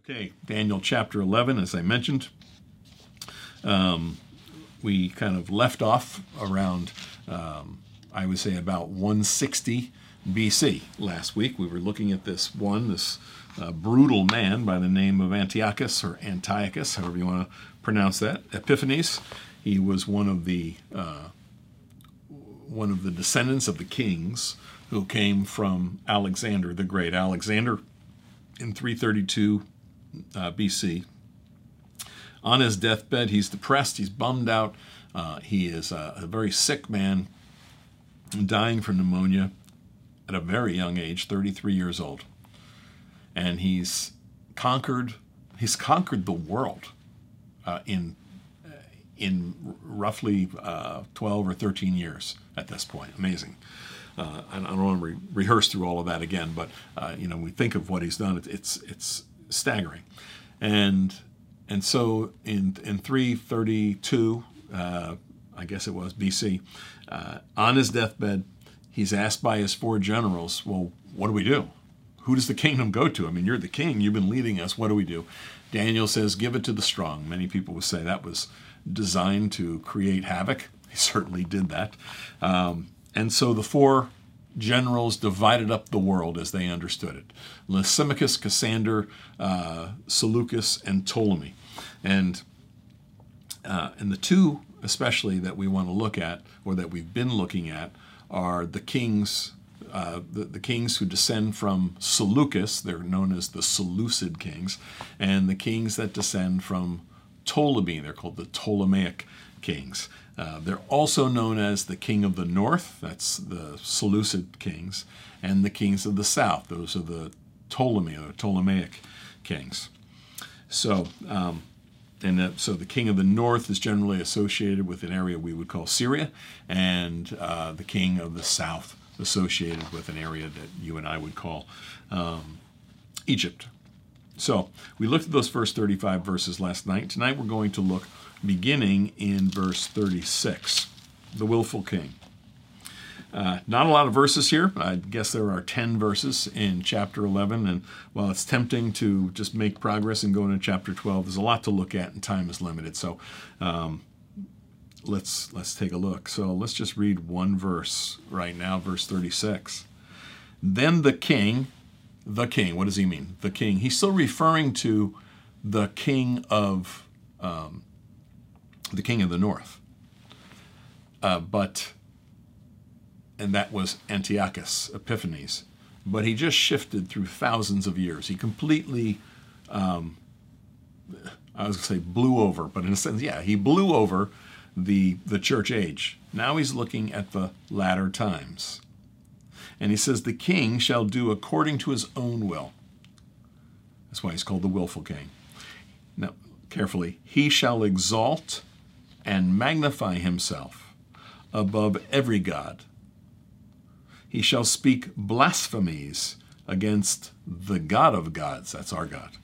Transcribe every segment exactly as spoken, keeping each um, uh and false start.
Okay, Daniel chapter eleven, as I mentioned, um, we kind of left off around, um, I would say, about one sixty B C. Last week we were looking at this one, this uh, brutal man by the name of Antiochus, or Antiochus, however you want to pronounce that, Epiphanes. He was one of the uh, one of the descendants of the kings who came from Alexander the Great. Alexander, in three thirty-two Uh, B C. On his deathbed, he's depressed, he's bummed out, uh, he is a, a very sick man, dying from pneumonia at a very young age, thirty-three years old. And he's conquered, he's conquered the world uh, in, in roughly uh, twelve or thirteen years at this point. Amazing. Uh, I don't want to re rehearse through all of that again, but uh, you know, we think of what he's done, it, it's, it's staggering. And and so in in three thirty-two, uh, I guess it was B C, uh, on his deathbed, he's asked by his four generals, well, what do we do? Who does the kingdom go to? I mean, you're the king, you've been leading us, what do we do? Daniel says, give it to the strong. Many people would say that was designed to create havoc. He certainly did that. Um, and so the four generals divided up the world as they understood it. Lysimachus, Cassander, uh, Seleucus, and Ptolemy. And, uh, and the two especially that we want to look at, or that we've been looking at, are the kings, uh, the, the kings who descend from Seleucus, they're known as the Seleucid kings, and the kings that descend from Ptolemy, they're called the Ptolemaic kings. Uh, they're also known as the king of the north, that's the Seleucid kings, and the kings of the south, those are the Ptolemy or Ptolemaic kings. So, um, and uh, so the king of the north is generally associated with an area we would call Syria, and uh, the king of the south associated with an area that you and I would call um, Egypt. So we looked at those first thirty-five verses last night. Tonight we're going to look beginning in verse thirty-six, the willful king. Uh, not a lot of verses here. I guess there are ten verses in chapter eleven, and while it's tempting to just make progress and go into chapter twelve, there's a lot to look at and time is limited. So um, let's, let's take a look. So let's just read one verse right now, verse thirty-six. Then the king, the king, what does he mean? The king. He's still referring to the king of um, the king of the north, uh, but and that was Antiochus Epiphanes, but he just shifted through thousands of years. He completely, um, I was going to say blew over, but in a sense, yeah, he blew over the the church age. Now he's looking at the latter times, and he says the king shall do according to his own will. That's why he's called the willful king. Now, carefully, he shall exalt and magnify himself above every god. He shall speak blasphemies against the God of gods, that's our God.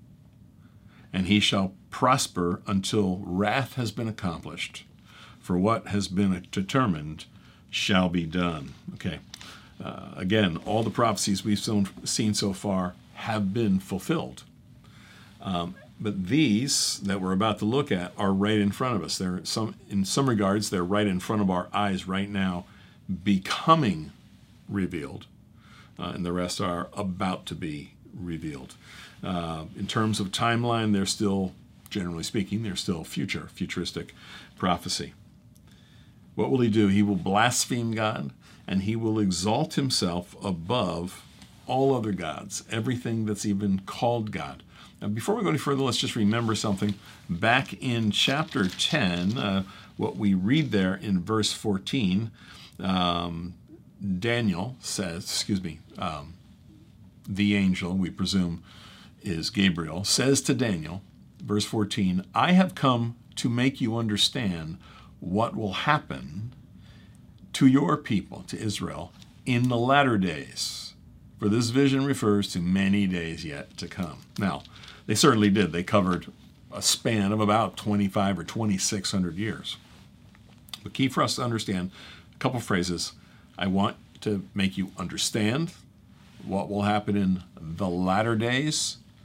And he shall prosper until wrath has been accomplished, for what has been determined shall be done. Okay, uh, again, all the prophecies we've seen so far have been fulfilled. Um, But these that we're about to look at are right in front of us. They're some, in some regards, they're right in front of our eyes right now, becoming revealed, uh, and the rest are about to be revealed. Uh, in terms of timeline, they're still, generally speaking, they're still future, futuristic prophecy. What will he do? He will blaspheme God, and he will exalt himself above all other gods, everything that's even called God. Now, before we go any further, let's just remember something. Back in chapter ten, uh, what we read there in verse fourteen, um, Daniel says, excuse me, um, the angel, we presume is Gabriel, says to Daniel, verse fourteen, I have come to make you understand what will happen to your people, to Israel, in the latter days. For this vision refers to many days yet to come. Now, they certainly did. They covered a span of about twenty-five or twenty-six hundred years. But key for us to understand a couple phrases. I want to make you understand what will happen in the latter days,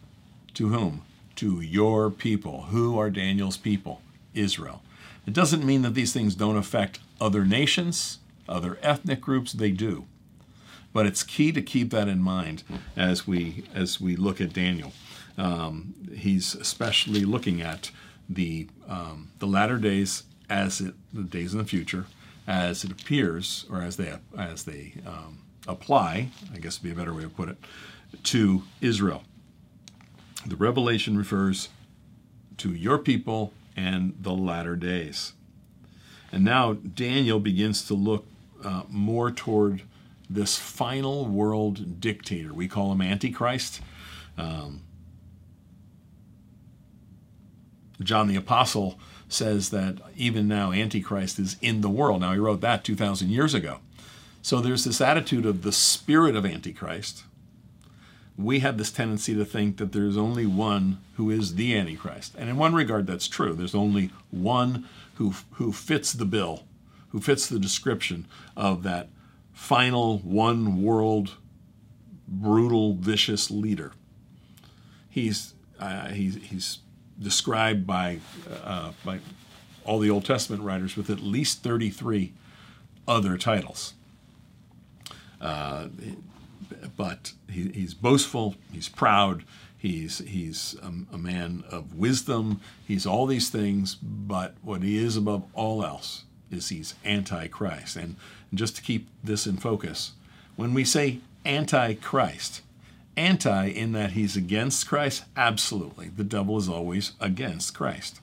To whom? To your people. Who are Daniel's people? Israel. It doesn't mean that these things don't affect other nations, other ethnic groups. They do. But it's key to keep that in mind as we as we look at Daniel. Um, he's especially looking at the um, the latter days as it the days in the future as it appears, or as they as they um, apply. I guess would be a better way to put it, to Israel. The revelation refers to your people and the latter days. And now Daniel begins to look uh, more toward this final world dictator. We call him Antichrist. Um, John the Apostle says that even now Antichrist is in the world. Now, he wrote that two thousand years ago. So there's this attitude of the spirit of Antichrist. We have this tendency to think that there's only one who is the Antichrist. And in one regard, that's true. There's only one who, who fits the bill, who fits the description of that final one world, brutal, vicious leader. He's, uh, he's, he's described by, uh, by all the Old Testament writers with at least thirty-three other titles. Uh, but he, he's boastful, he's proud, he's, he's a, a man of wisdom, he's all these things, but what he is above all else is he's Antichrist. And just to keep this in focus, when we say Antichrist, anti in that he's against Christ, absolutely. The devil is always against Christ.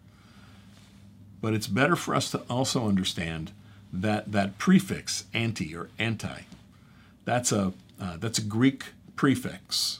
But it's better for us to also understand that that prefix, anti or anti, that's a, uh, that's a Greek prefix.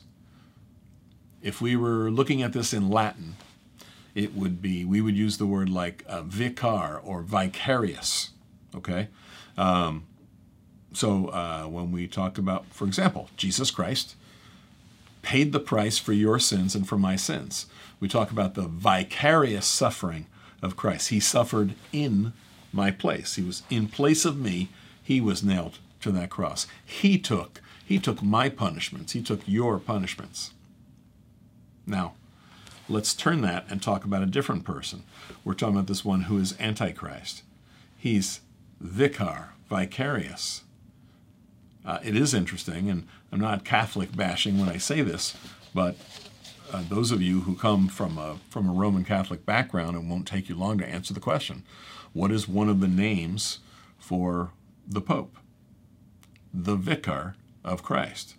If we were looking at this in Latin, it would be, we would use the word like uh, vicar or vicarious, okay? Um, so uh, when we talk about, for example, Jesus Christ paid the price for your sins and for my sins. We talk about the vicarious suffering of Christ. He suffered in my place. He was in place of me. He was nailed to that cross. He took, he took my punishments. He took your punishments. Now, let's turn that and talk about a different person. We're talking about this one who is Antichrist. He's vicar, vicarious. Uh, it is interesting, and I'm not Catholic bashing when I say this, but uh, those of you who come from a, from a Roman Catholic background, it won't take you long to answer the question. What is one of the names for the Pope? The Vicar of Christ.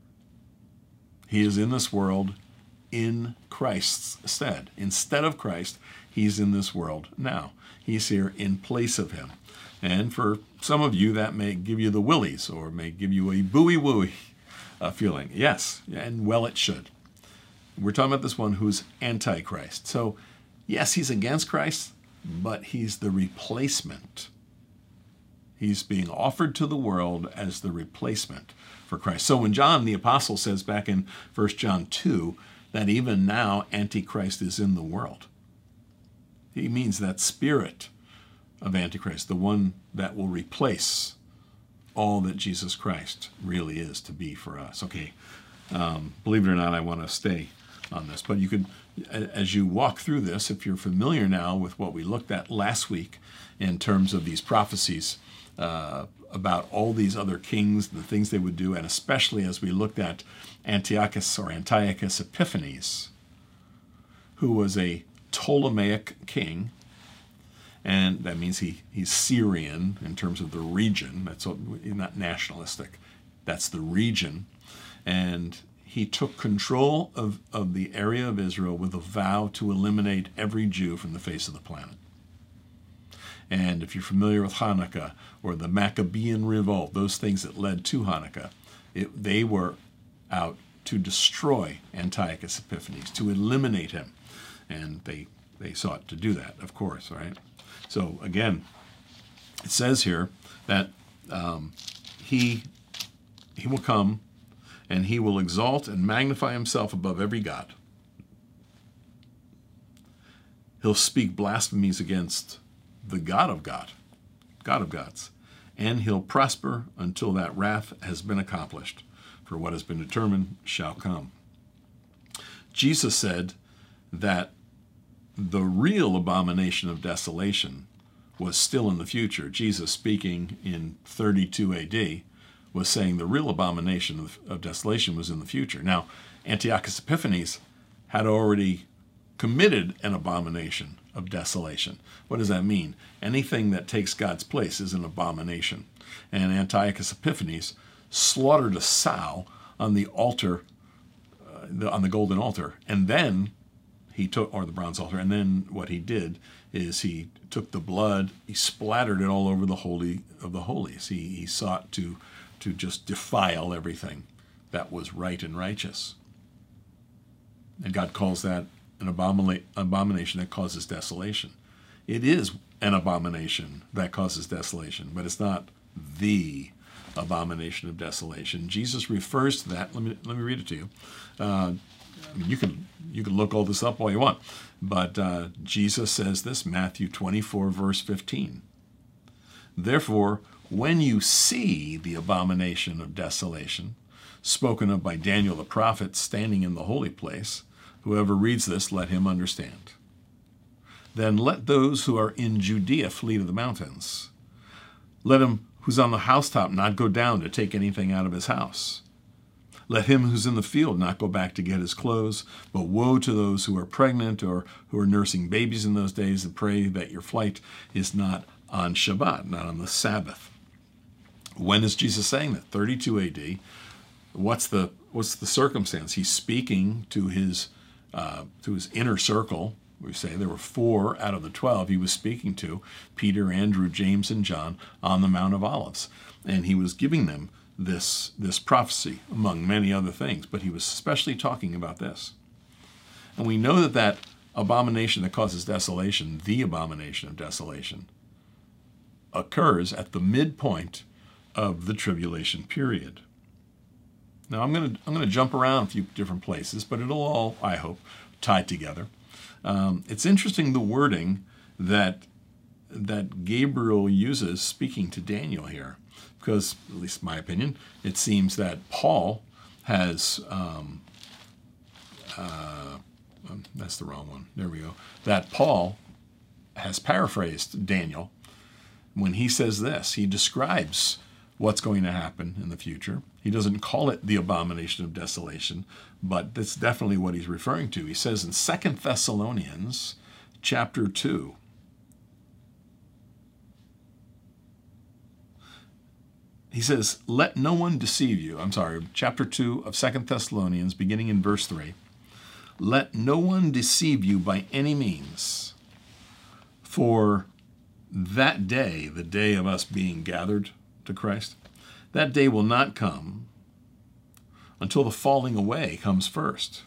He is in this world in Christ's stead. Instead of Christ, he's in this world now. He's here in place of him. And for some of you, that may give you the willies or may give you a booey-wooey uh, feeling. Yes, and well it should. We're talking about this one who's Antichrist. So, yes, he's against Christ, but he's the replacement. He's being offered to the world as the replacement for Christ. So when John the Apostle says back in First John two that even now Antichrist is in the world, he means that spirit of Antichrist, the one that will replace all that Jesus Christ really is to be for us. Okay, um, believe it or not, I want to stay on this, but you could, as you walk through this, if you're familiar now with what we looked at last week in terms of these prophecies uh, about all these other kings, the things they would do, and especially as we looked at Antiochus or Antiochus Epiphanes, who was a Ptolemaic king, and that means he, he's Syrian in terms of the region. That's not nationalistic. That's the region. And he took control of, of the area of Israel with a vow to eliminate every Jew from the face of the planet. And if you're familiar with Hanukkah or the Maccabean revolt, those things that led to Hanukkah, it, they were out to destroy Antiochus Epiphanes, to eliminate him. And they, they sought to do that, of course, right? So again, it says here that um, he, he will come and he will exalt and magnify himself above every god. He'll speak blasphemies against the God of God, God of gods, and he'll prosper until that wrath has been accomplished, for what has been determined shall come. Jesus said that the real abomination of desolation was still in the future. Jesus, speaking in thirty-two A D, was saying the real abomination of, of desolation was in the future. Now, Antiochus Epiphanes had already committed an abomination of desolation. What does that mean? Anything that takes God's place is an abomination. And Antiochus Epiphanes slaughtered a sow on the altar, uh, the, on the golden altar, and then he took, or the bronze altar, and then what he did is he took the blood, he splattered it all over the Holy of the Holies. He, he sought to, to just defile everything that was right and righteous. And God calls that an abomina- abomination that causes desolation. It is an abomination that causes desolation, but it's not the abomination of desolation. Jesus refers to that. Let me let me read it to you. Uh, I mean, you can you can look all this up all you want, but uh, Jesus says this, Matthew twenty-four, verse fifteen. Therefore, when you see the abomination of desolation, spoken of by Daniel the prophet, standing in the holy place, whoever reads this, let him understand. Then let those who are in Judea flee to the mountains. Let him who's on the housetop not go down to take anything out of his house. Let him who's in the field not go back to get his clothes. But woe to those who are pregnant or who are nursing babies in those days, and pray that your flight is not on Shabbat, not on the Sabbath. When is Jesus saying that? thirty-two A D. What's the what's the circumstance? He's speaking to his uh, to his inner circle. We say there were four out of the twelve he was speaking to, Peter, Andrew, James, and John, on the Mount of Olives. And he was giving them this, this prophecy, among many other things, but he was especially talking about this. And we know that that abomination that causes desolation, the abomination of desolation, occurs at the midpoint of the tribulation period. Now, I'm going to I'm going to jump around a few different places, but it'll all, I hope, tie together. Um, it's interesting the wording that that Gabriel uses speaking to Daniel here, because, at least in my opinion, it seems that Paul has, um, uh, that's the wrong one, there we go, that Paul has paraphrased Daniel when he says this. He describes what's going to happen in the future. He doesn't call it the abomination of desolation, but that's definitely what he's referring to. He says in Second Thessalonians chapter two, he says, let no one deceive you. I'm sorry, chapter two of Second Thessalonians, beginning in verse three. Let no one deceive you by any means, for that day, the day of us being gathered to Christ, that day will not come until the falling away comes first,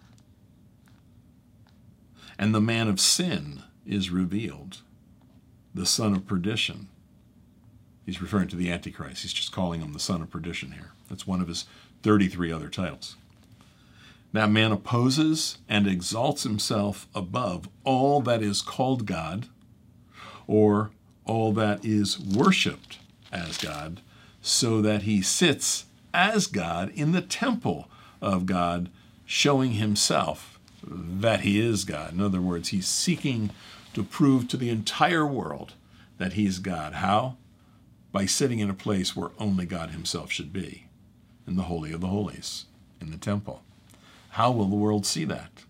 and the man of sin is revealed, the son of perdition. He's referring to the Antichrist. He's just calling him the son of perdition here. That's one of his thirty-three other titles. That man opposes and exalts himself above all that is called God, or all that is worshipped as God, so that he sits as God in the temple of God, showing himself that he is God. In other words, he's seeking to prove to the entire world that he's God. How? By sitting in a place where only God himself should be, in the Holy of the Holies, in the temple. How will the world see that?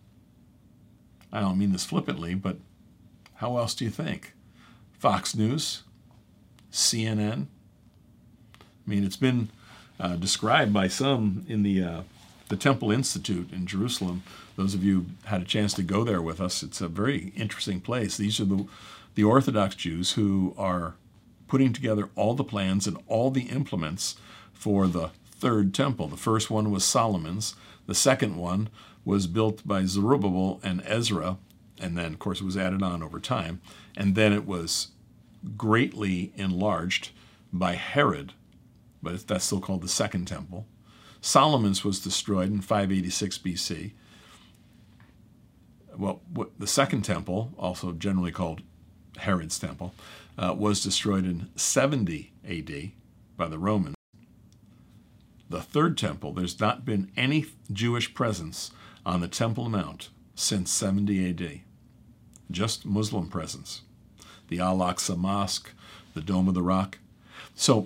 I don't mean this flippantly, but how else do you think? Fox News? C N N? I mean, it's been uh, described by some in the uh, the Temple Institute in Jerusalem. Those of you who had a chance to go there with us, it's a very interesting place. These are the, the Orthodox Jews who are putting together all the plans and all the implements for the third temple. The first one was Solomon's. The second one was built by Zerubbabel and Ezra, and then, of course, it was added on over time. And then it was greatly enlarged by Herod, but that's still called the Second Temple. Solomon's was destroyed in five eighty-six B C. Well, what, the Second Temple, also generally called Herod's Temple, uh, was destroyed in seventy A D by the Romans. The Third Temple, there's not been any Jewish presence on the Temple Mount since seventy A D. Just Muslim presence. The Al-Aqsa Mosque, the Dome of the Rock. So,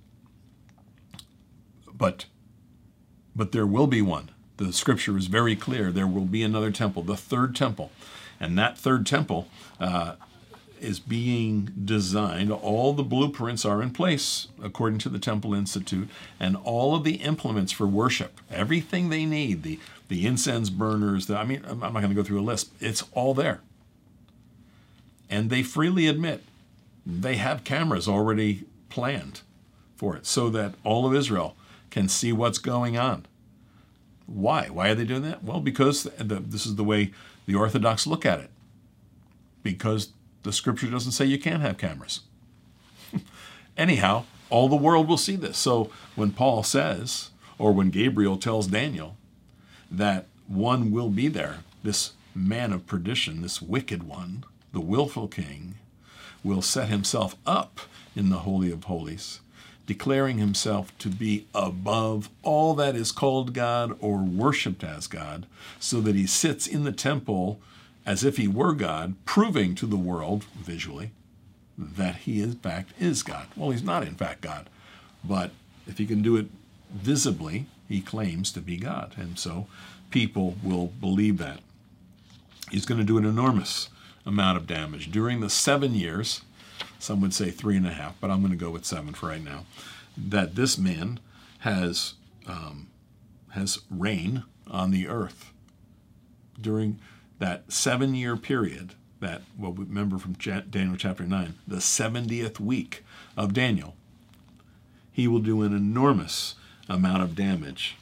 but, but there will be one. The scripture is very clear. There will be another temple, the third temple. And that third temple uh, is being designed. All the blueprints are in place, according to the Temple Institute, and all of the implements for worship, everything they need, the, the incense burners, the, I mean, I'm not going to go through a list. It's all there. And they freely admit they have cameras already planned for it so that all of Israel can see what's going on. Why? Why are they doing that? Well, because the, this is the way the Orthodox look at it. Because the scripture doesn't say you can't have cameras. Anyhow, all the world will see this. So when Paul says, or when Gabriel tells Daniel that one will be there, this man of perdition, this wicked one, the willful king, will set himself up in the Holy of Holies, declaring himself to be above all that is called God or worshipped as God, so that he sits in the temple as if he were God, proving to the world, visually, that he in fact is God. Well, he's not in fact God, but if he can do it visibly, he claims to be God. And so people will believe that. He's going to do an enormous amount of damage. During the seven years, some would say three and a half, but I'm going to go with seven for right now, that this man has, um, has reign on the earth. During that seven-year period, that, well, remember from Daniel chapter nine, the seventieth week of Daniel, he will do an enormous amount of damage.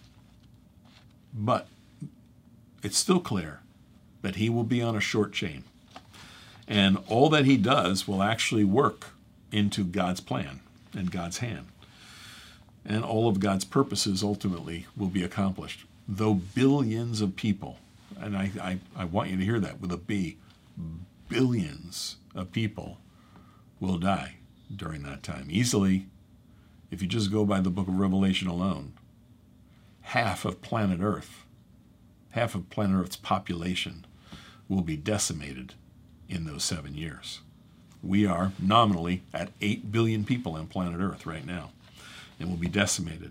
But it's still clear that he will be on a short chain. And all that he does will actually work into God's plan and God's hand. And all of God's purposes ultimately will be accomplished. Though billions of people, and I, I, I want you to hear that with a B, billions of people will die during that time. Easily, if you just go by the book of Revelation alone, half of planet Earth, half of planet Earth's population will be decimated in those seven years. We are nominally at eight billion people on planet Earth right now, and will be decimated.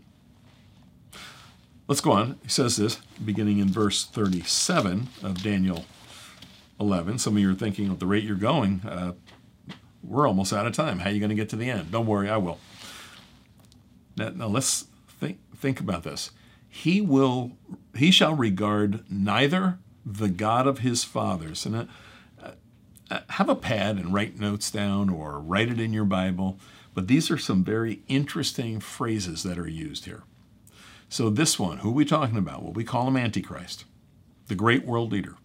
Let's go on. He says this, beginning in verse thirty-seven of Daniel eleven. Some of you are thinking, at the rate you're going, uh, we're almost out of time. How are you going to get to the end? Don't worry, I will. Now, now let's think, think about this. He will, he shall regard neither the God of his fathers. And uh, uh, have a pad and write notes down or write it in your Bible. But these are some very interesting phrases that are used here. So this one, who are we talking about? Well, we call him Antichrist, the great world leader.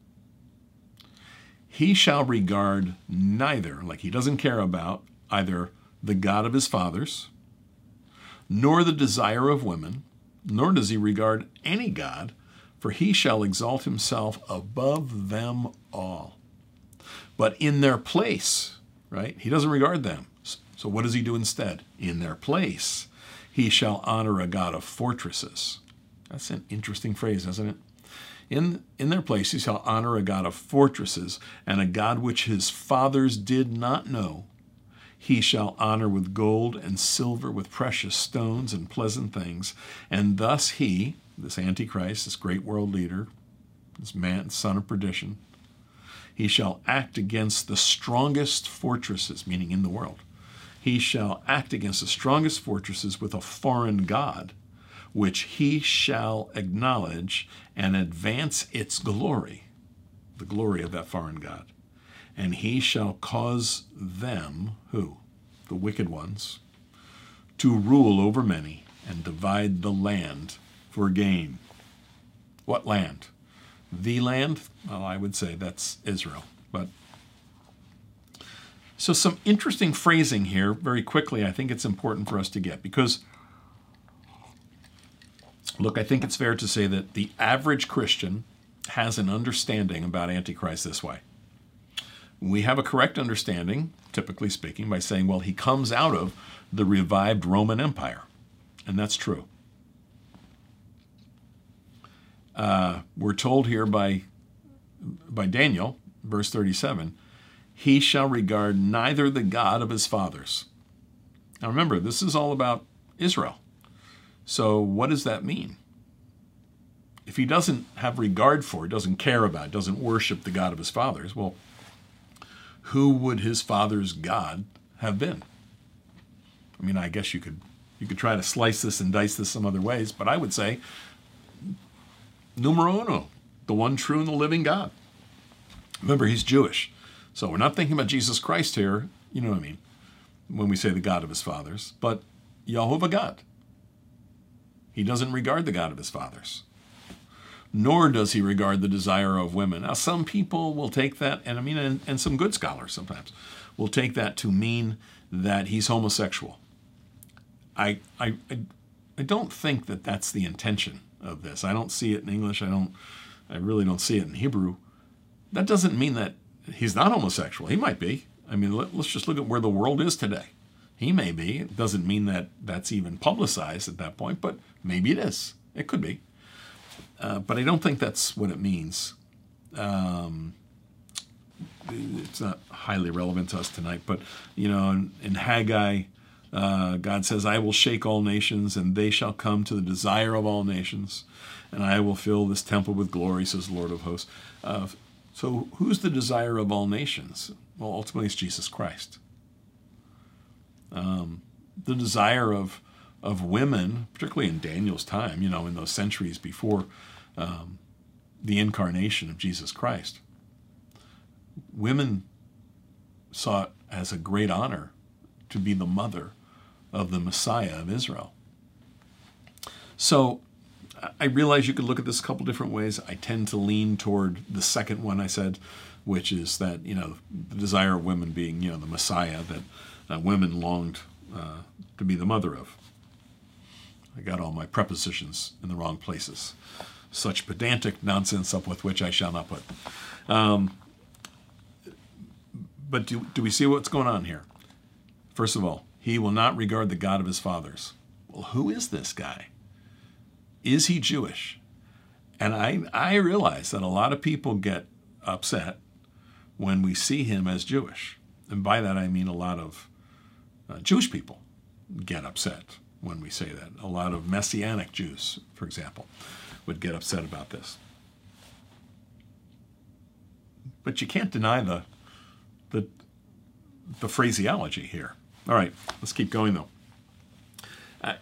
He shall regard neither, like he doesn't care about either the God of his fathers, nor the desire of women, nor does he regard any God, for he shall exalt himself above them all. But in their place, right, he doesn't regard them. So what does he do instead? In their place, he shall honor a God of fortresses. That's an interesting phrase, isn't it? In, in their place, he shall honor a God of fortresses, and a God which his fathers did not know. He shall honor with gold and silver, with precious stones and pleasant things. And thus he, this Antichrist, this great world leader, this man, son of perdition, he shall act against the strongest fortresses, meaning in the world. He shall act against the strongest fortresses with a foreign god, which he shall acknowledge and advance its glory, the glory of that foreign god. And he shall cause them, who? The wicked ones, to rule over many and divide the land for gain. What land? The land? Well, I would say that's Israel. But so some interesting phrasing here, very quickly, I think it's important for us to get, because, look, I think it's fair to say that the average Christian has an understanding about Antichrist this way. We have a correct understanding, typically speaking, by saying, well, he comes out of the revived Roman Empire. And that's true. uh, we're told here by, by Daniel, verse thirty-seven, he shall regard neither the God of his fathers. Now remember, this is all about Israel. So what does that mean? If he doesn't have regard for, doesn't care about, doesn't worship the God of his fathers, well, who would his father's God have been? I mean, I guess you could you could try to slice this and dice this some other ways, but I would say numero uno, the one true and the living God. Remember, he's Jewish. So we're not thinking about Jesus Christ here, you know what I mean, when we say the God of his fathers, but Jehovah God. He doesn't regard the God of his fathers, nor does he regard the desire of women. Now, some people will take that, and I mean, and, and some good scholars sometimes will take that to mean that he's homosexual. I, I, I don't think that that's the intention of this. I don't see it in English. I don't, I really don't see it in Hebrew. That doesn't mean that he's not homosexual. He might be. I mean, let, let's just look at where the world is today. He may be. It doesn't mean that that's even publicized at that point, but maybe it is. It could be. Uh, but I don't think that's what it means. Um, it's not highly relevant to us tonight, but, you know, in, in Haggai, uh, God says, I will shake all nations, and they shall come to the desire of all nations, and I will fill this temple with glory, says the Lord of hosts. Uh, so who's the desire of all nations? Well, ultimately, it's Jesus Christ. Um, the desire of of women, particularly in Daniel's time, you know, in those centuries before um, the incarnation of Jesus Christ, women saw it as a great honor to be the mother of the Messiah of Israel. So I realize you could look at this a couple different ways. I tend to lean toward the second one I said, which is that, you know, the desire of women being, you know, the Messiah that uh, women longed uh, to be the mother of. I got all my prepositions in the wrong places. Such pedantic nonsense up with which I shall not put. Um, but do, do we see what's going on here? First of all, he will not regard the God of his fathers. Well, who is this guy? Is he Jewish? And I, I realize that a lot of people get upset when we see him as Jewish. And by that I mean a lot of uh, Jewish people get upset when we say that. A lot of Messianic Jews, for example, would get upset about this. But you can't deny the, the, the phraseology here. All right, let's keep going, though. I,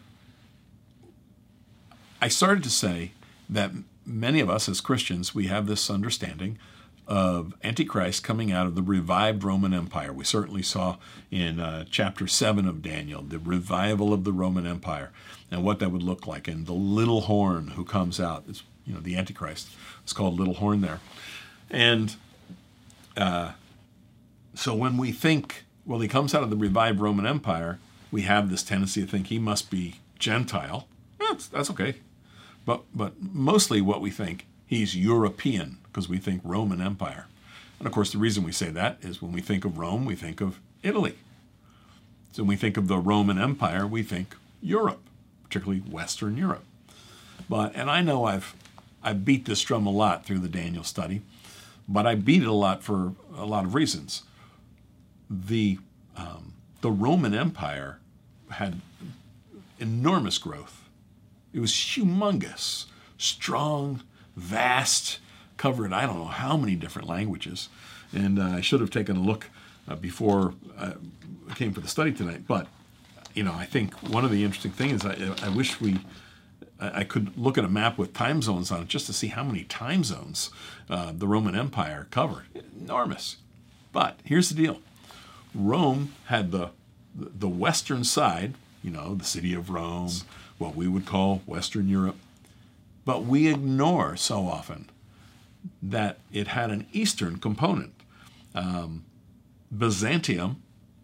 I started to say that many of us as Christians, we have this understanding of Antichrist coming out of the revived Roman Empire. We certainly saw in uh, chapter seven of Daniel, the revival of the Roman Empire and what that would look like. And the little horn who comes out, is, you know, the Antichrist. It's called little horn there. And uh, so when we think, well, he comes out of the revived Roman Empire, we have this tendency to think he must be Gentile. That's, that's okay. But, but mostly what we think, he's European, because we think Roman Empire. And of course, the reason we say that is when we think of Rome, we think of Italy. So when we think of the Roman Empire, we think Europe, particularly Western Europe. But, and I know I've, I've beat this drum a lot through the Daniel study, but I beat it a lot for a lot of reasons. The, um, the Roman Empire had enormous growth. It was humongous, strong, vast, covered I don't know how many different languages. And uh, I should have taken a look uh, before uh, I came for the study tonight. But, you know, I think one of the interesting things, I, I wish we, I could look at a map with time zones on it just to see how many time zones uh, the Roman Empire covered. Enormous. But here's the deal. Rome had the, the western side, you know, the city of Rome, what we would call Western Europe. But we ignore so often that it had an eastern component. Um, Byzantium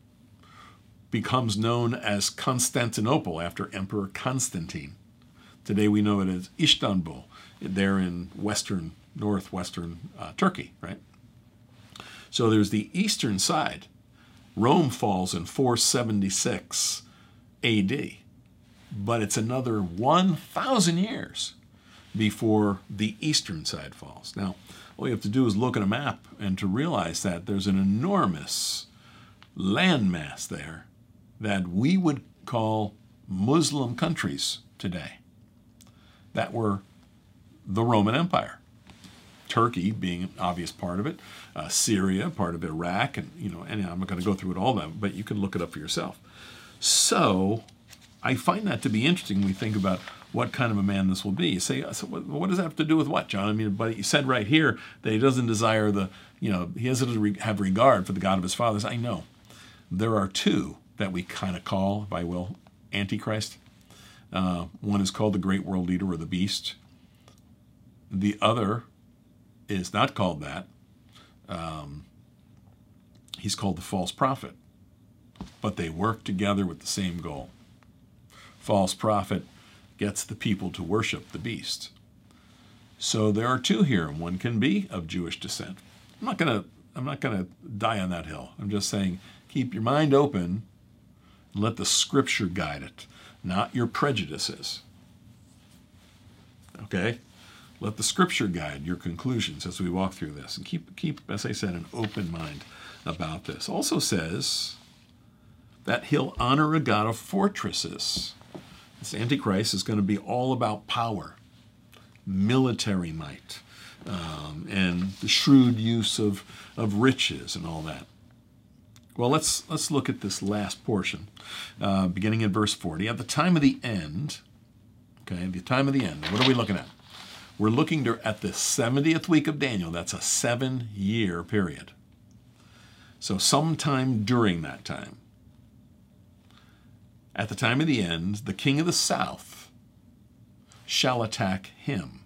becomes known as Constantinople after Emperor Constantine. Today we know it as Istanbul, there in western, northwestern uh, Turkey, right? So there's the eastern side. Rome falls in four seventy-six A D, but it's another one thousand years before the eastern side falls. Now, all you have to do is look at a map and to realize that there's an enormous landmass there that we would call Muslim countries today that were the Roman Empire. Turkey being an obvious part of it, uh, Syria, part of Iraq, and you know, and I'm not going to go through it all of them, but you can look it up for yourself. So I find that to be interesting when we think about what kind of a man this will be. You say, so what, what does that have to do with what, John? I mean, but you said right here that he doesn't desire the, you know, he doesn't have regard for the God of his fathers. I know. There are two that we kind of call, if I will, Antichrist. Uh, one is called the Great World Leader or the Beast. The other is not called that. Um, he's called the false prophet. But they work together with the same goal. False prophet gets the people to worship the beast. So there are two here. One can be of Jewish descent. I'm not going to I'm not going to die on that hill. I'm just saying keep your mind open and let the scripture guide it, not your prejudices. Okay? Let the scripture guide your conclusions as we walk through this. And keep, keep, as I said, an open mind about this. Also says that he'll honor a God of fortresses. This Antichrist is going to be all about power, military might, um, and the shrewd use of, of riches and all that. Well, let's, let's look at this last portion, uh, beginning in verse forty. At the time of the end, okay, the time of the end, what are we looking at? We're looking to, at the seventieth week of Daniel. That's a seven-year period. So sometime during that time, at the time of the end, the king of the south shall attack him,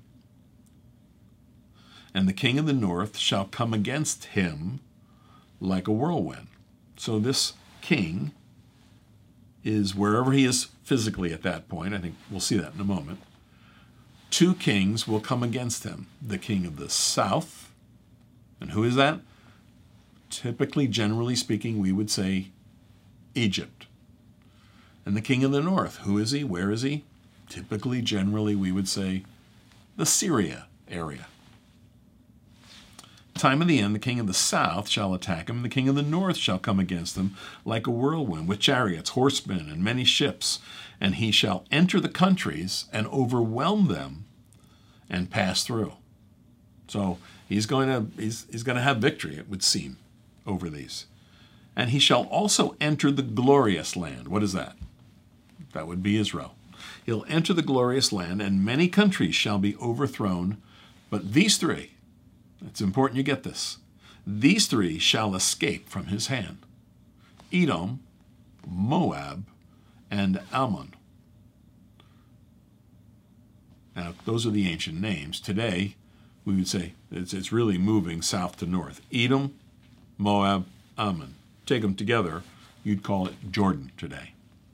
and the king of the north shall come against him like a whirlwind. So this king is wherever he is physically at that point. I think we'll see that in a moment. Two kings will come against him. The king of the south, and who is that? Typically, generally speaking, we would say Egypt. And the king of the north, who is he? Where is he? Typically, generally, we would say the Syria area. Time of the end, the king of the south shall attack him, and the king of the north shall come against him like a whirlwind, with chariots, horsemen, and many ships. And he shall enter the countries and overwhelm them and pass through. So he's going to he's, he's going to have victory, it would seem, over these. And he shall also enter the glorious land. What is that? That would be Israel. He'll enter the glorious land, and many countries shall be overthrown. But these three, it's important you get this, these three shall escape from his hand: Edom, Moab, and Ammon. Now, those are the ancient names. Today, we would say it's, it's really moving south to north. Edom, Moab, Ammon. Take them together, you'd call it Jordan today.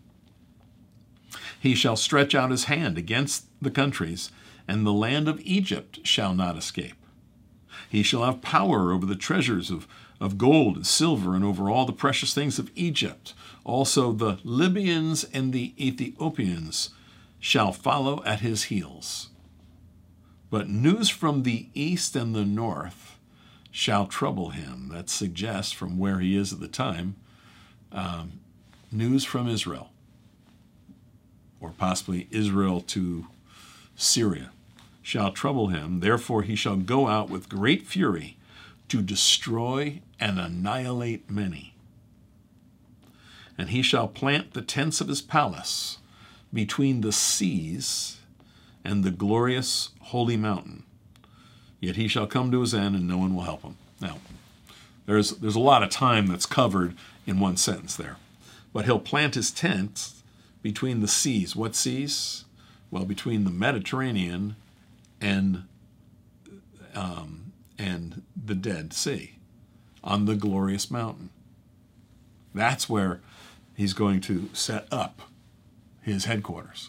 He shall stretch out his hand against the countries, and the land of Egypt shall not escape. He shall have power over the treasures of, of gold and silver, and over all the precious things of Egypt. Also the Libyans and the Ethiopians shall follow at his heels. But news from the east and the north shall trouble him. That suggests, from where he is at the time, um, news from Israel, or possibly Israel to Syria, shall trouble him. Therefore he shall go out with great fury to destroy and annihilate many. And he shall plant the tents of his palace between the seas and the glorious holy mountain. Yet he shall come to his end, and no one will help him. Now, there's, there's a lot of time that's covered in one sentence there. But he'll plant his tents between the seas. What seas? Well, between the Mediterranean and, um, and the Dead Sea, on the glorious mountain. That's where he's going to set up his headquarters.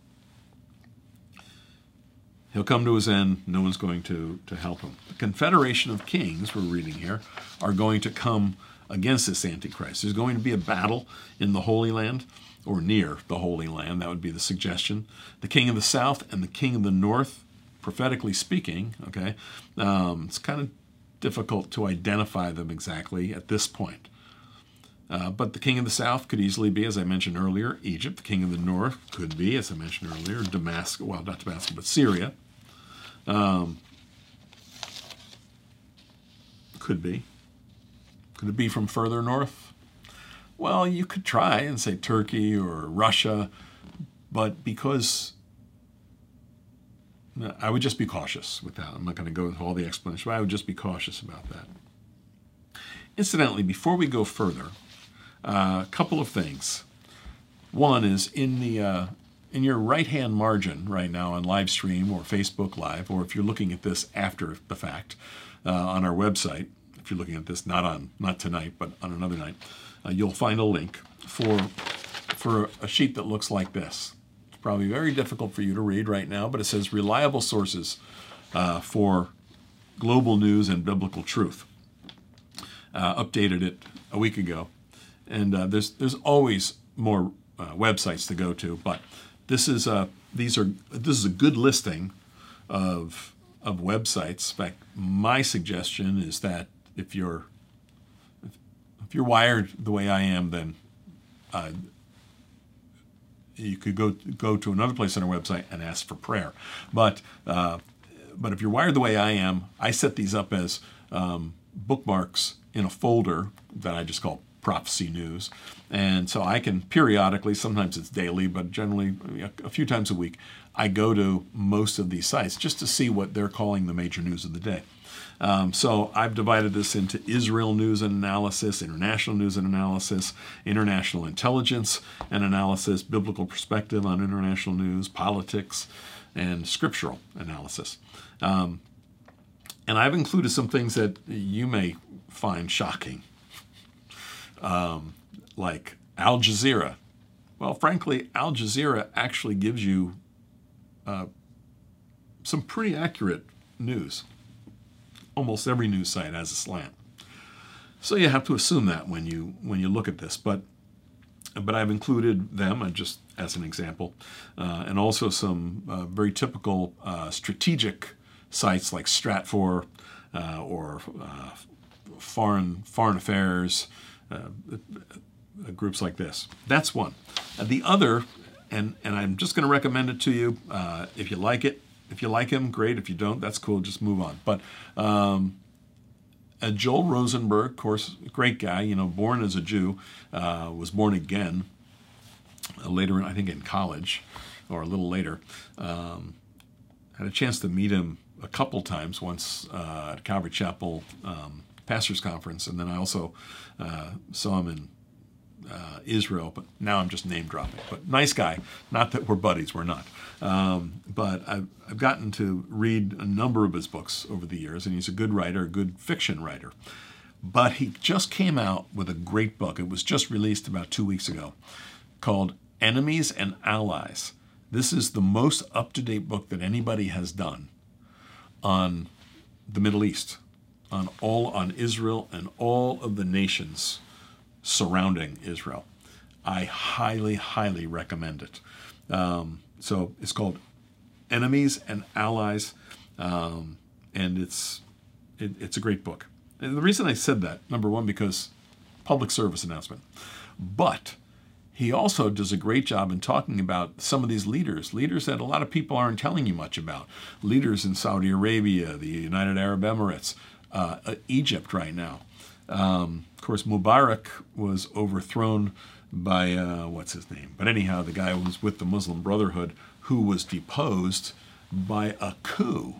He'll come to his end. No one's going to, to help him. The confederation of kings, we're reading here, are going to come against this Antichrist. There's going to be a battle in the Holy Land, or near the Holy Land. That would be the suggestion. The king of the south and the king of the north prophetically speaking, okay, um, it's kind of difficult to identify them exactly at this point. Uh, but the king of the south could easily be, as I mentioned earlier, Egypt. The king of the north could be, as I mentioned earlier, Damascus. Well, not Damascus, but Syria. Um, could be. Could it be from further north? Well, you could try and say Turkey or Russia, but because I would just be cautious with that. I'm not going to go into all the explanation, but I would just be cautious about that. Incidentally, before we go further, a uh, couple of things. One is in the uh, in your right-hand margin right now on live stream or Facebook Live, or if you're looking at this after the fact uh, on our website, if you're looking at this not on not tonight but on another night, uh, you'll find a link for for a sheet that looks like this. It's probably very difficult for you to read right now, but it says reliable sources uh, for global news and biblical truth. Uh, updated it a week ago. And uh, there's there's always more uh, websites to go to, but this is a these are this is a good listing of of websites. In fact, my suggestion is that if you're if you're wired the way I am, then uh, you could go go to another place on our website and ask for prayer. But uh, but if you're wired the way I am, I set these up as um, bookmarks in a folder that I just call Prophecy News. And so I can periodically, sometimes it's daily, but generally a few times a week, I go to most of these sites just to see what they're calling the major news of the day. Um, so I've divided this into Israel news and analysis, international news and analysis, international intelligence and analysis, biblical perspective on international news, politics, and scriptural analysis. Um, and I've included some things that you may find shocking. Um, like Al Jazeera. Well, frankly, Al Jazeera actually gives you uh, some pretty accurate news. Almost every news site has a slant. So you have to assume that when you when you look at this. But but I've included them uh, just as an example, uh, and also some uh, very typical uh, strategic sites like Stratfor uh, or uh, Foreign Foreign Affairs. Uh, uh, groups like this. That's one. Uh, the other, and and I'm just going to recommend it to you. Uh, if you like it, if you like him, great. If you don't, that's cool. Just move on. But um, uh, Joel Rosenberg, of course, great guy. You know, born as a Jew, uh, was born again uh, later, in, I think, in college or a little later. Um, had a chance to meet him a couple times. Once uh, at Calvary Chapel. Um, Pastors Conference, and then I also uh, saw him in uh, Israel, but now I'm just name dropping. But nice guy, not that we're buddies, we're not. Um, but I've, I've gotten to read a number of his books over the years, and he's a good writer, a good fiction writer. But he just came out with a great book. It was just released about two weeks ago, called Enemies and Allies. This is the most up-to-date book that anybody has done on the Middle East. On all on Israel and all of the nations surrounding Israel. I highly, highly recommend it. Um, so it's called Enemies and Allies, um, and it's it, it's a great book. And the reason I said that, number one, because public service announcement, but he also does a great job in talking about some of these leaders, leaders that a lot of people aren't telling you much about, leaders in Saudi Arabia, the United Arab Emirates, Uh, Egypt right now. Um, of course, Mubarak was overthrown by, uh, what's his name? But anyhow, the guy was with the Muslim Brotherhood who was deposed by a coup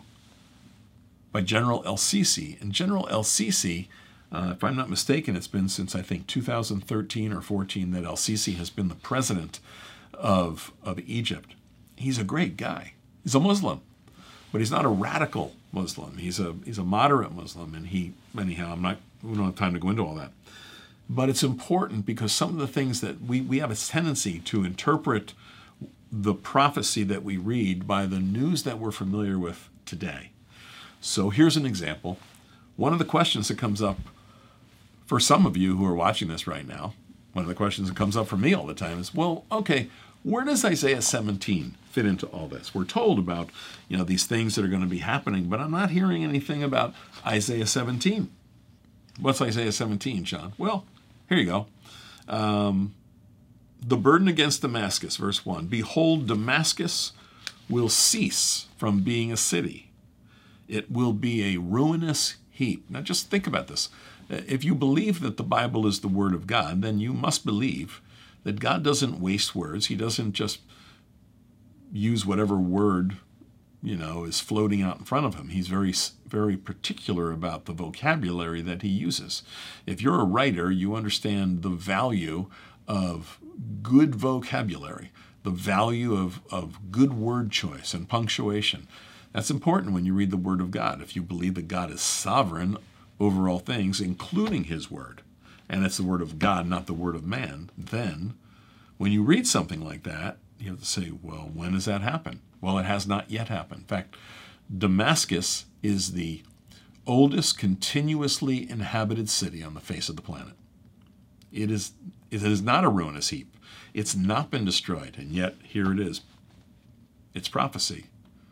by General El-Sisi. And General El-Sisi, uh, if I'm not mistaken, it's been since I think two thousand thirteen or fourteen that El-Sisi has been the president of, of Egypt. He's a great guy. He's a Muslim, but he's not a radical Muslim. He's a he's a moderate Muslim, and he anyhow. I'm not. We don't have time to go into all that, but it's important because some of the things that we we have a tendency to interpret the prophecy that we read by the news that we're familiar with today. So here's an example. One of the questions that comes up for some of you who are watching this right now, one of the questions that comes up for me all the time is, well, okay, where does Isaiah seventeen fit into all this? We're told about, you know, these things that are going to be happening, but I'm not hearing anything about Isaiah seventeen. What's Isaiah seventeen, John? Well, here you go. Um, the burden against Damascus, verse one. Behold, Damascus will cease from being a city. It will be a ruinous heap. Now just think about this. If you believe that the Bible is the Word of God, then you must believe that God doesn't waste words. He doesn't just use whatever word, you know, is floating out in front of him. He's very, very particular about the vocabulary that he uses. If you're a writer, you understand the value of good vocabulary, the value of, of good word choice and punctuation. That's important when you read the Word of God. If you believe that God is sovereign over all things, including his word, and it's the word of God, not the word of man, then when you read something like that, you have to say, well, when does that happen? Well, it has not yet happened. In fact, Damascus is the oldest continuously inhabited city on the face of the planet. It is, it is not a ruinous heap. It's not been destroyed, and yet here it is. It's prophecy.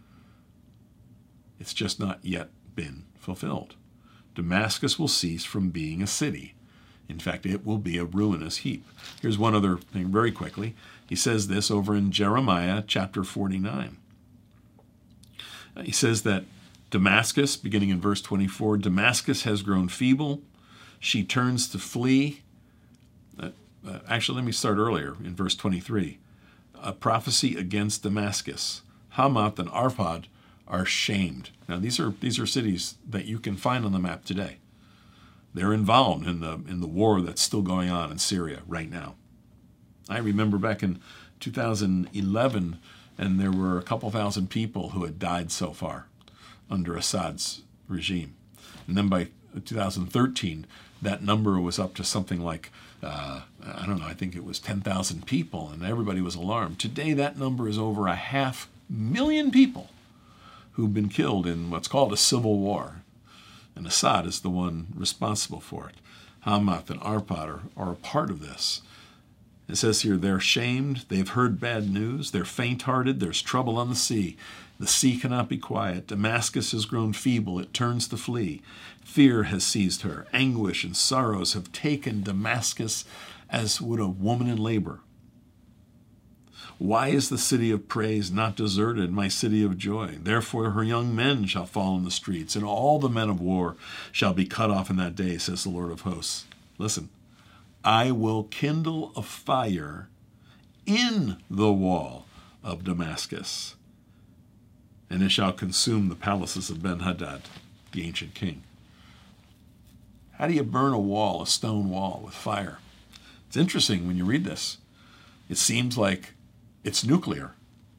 It's just not yet been fulfilled. Damascus will cease from being a city. In fact, it will be a ruinous heap. Here's one other thing very quickly. He says this over in Jeremiah chapter forty-nine. He says that Damascus, beginning in verse twenty-four, Damascus has grown feeble. She turns to flee. Uh, uh, actually, let me start earlier in verse twenty-three. A prophecy against Damascus. Hamath and Arpad are shamed. Now, these are these are cities that you can find on the map today. They're involved in the in the war that's still going on in Syria right now. I remember back in two thousand eleven, and there were a couple thousand people who had died so far under Assad's regime. And then by two thousand thirteen, that number was up to something like, uh, I don't know, I think it was ten thousand people, and everybody was alarmed. Today, that number is over a half million people who've been killed in what's called a civil war. And Assad is the one responsible for it. Hamath and Arpad are, are a part of this. It says here, they're shamed, they've heard bad news, they're faint-hearted, there's trouble on the sea. The sea cannot be quiet. Damascus has grown feeble, it turns to flee. Fear has seized her. Anguish and sorrows have taken Damascus as would a woman in labor. Why is the city of praise not deserted, my city of joy? Therefore her young men shall fall in the streets, and all the men of war shall be cut off in that day, says the Lord of hosts. Listen, I will kindle a fire in the wall of Damascus, and it shall consume the palaces of Ben-Hadad, the ancient king. How do you burn a wall, a stone wall, with fire? It's interesting when you read this. It seems like it's nuclear.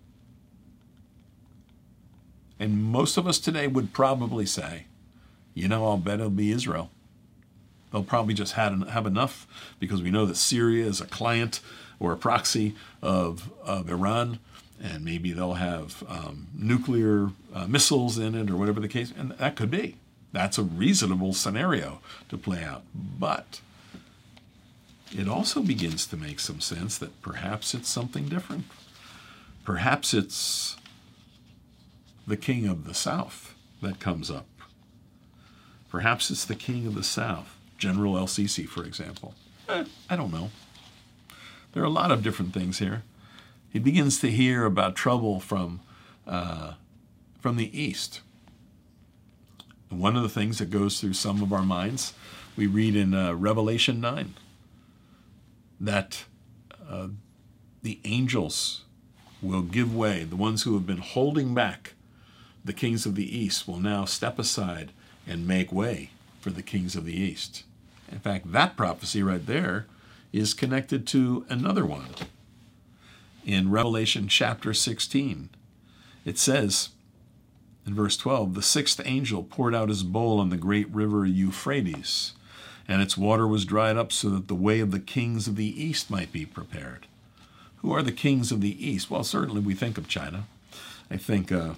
And most of us today would probably say, you know, I'll bet it'll be Israel. They'll probably just have, have enough because we know that Syria is a client or a proxy of, of Iran, and maybe they'll have um, nuclear uh, missiles in it or whatever the case, and that could be. That's a reasonable scenario to play out. But it also begins to make some sense that perhaps it's something different. Perhaps it's the king of the South that comes up. Perhaps it's the king of the South, General El-Sisi, for example. Eh, I don't know. There are a lot of different things here. He begins to hear about trouble from, uh, from the East. And one of the things that goes through some of our minds, we read in uh, Revelation nine, that uh, the angels will give way. The ones who have been holding back the kings of the East will now step aside and make way for the kings of the East. In fact, that prophecy right there is connected to another one. In Revelation chapter sixteen, it says in verse twelve, the sixth angel poured out his bowl on the great river Euphrates, and its water was dried up so that the way of the kings of the East might be prepared. Who are the kings of the East? Well, certainly we think of China. I think, uh,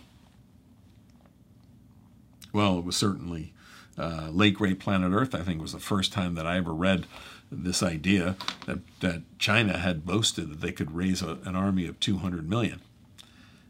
well, it was certainly uh, late great planet Earth, I think, was the first time that I ever read this idea that, that China had boasted that they could raise a, an army of two hundred million.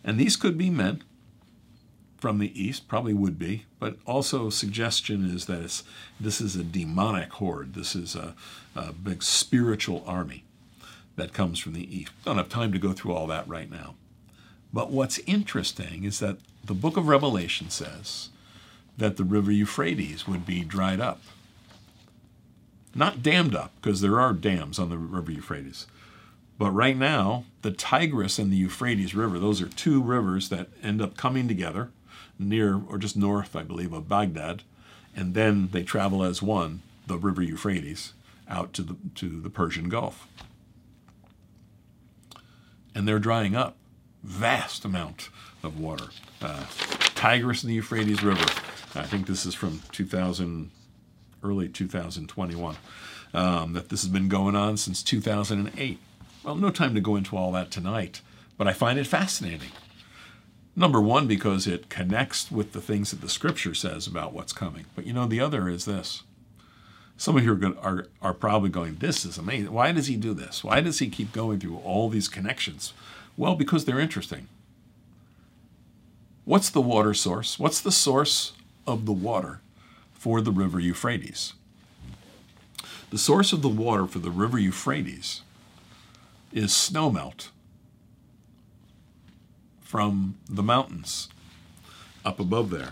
And these could be men from the east, probably would be, but also suggestion is that it's, this is a demonic horde. This is a, a big spiritual army that comes from the east. Don't have time to go through all that right now. But what's interesting is that the book of Revelation says that the river Euphrates would be dried up. Not dammed up, because there are dams on the river Euphrates. But right now, the Tigris and the Euphrates River, those are two rivers that end up coming together near, or just north, I believe, of Baghdad, and then they travel as one, the river Euphrates, out to the, to the Persian Gulf. And they're drying up. Vast amount of water. Uh, Tigris and the Euphrates River. I think this is from two thousand, early two thousand twenty-one, um, that this has been going on since two thousand eight. Well, no time to go into all that tonight, but I find it fascinating. Number one, because it connects with the things that the Scripture says about what's coming. But you know, the other is this. Some of you are, going, are, are probably going, this is amazing. Why does he do this? Why does he keep going through all these connections? Well, because they're interesting. What's the water source? What's the source of the water for the river Euphrates? The source of the water for the river Euphrates is snowmelt from the mountains up above there.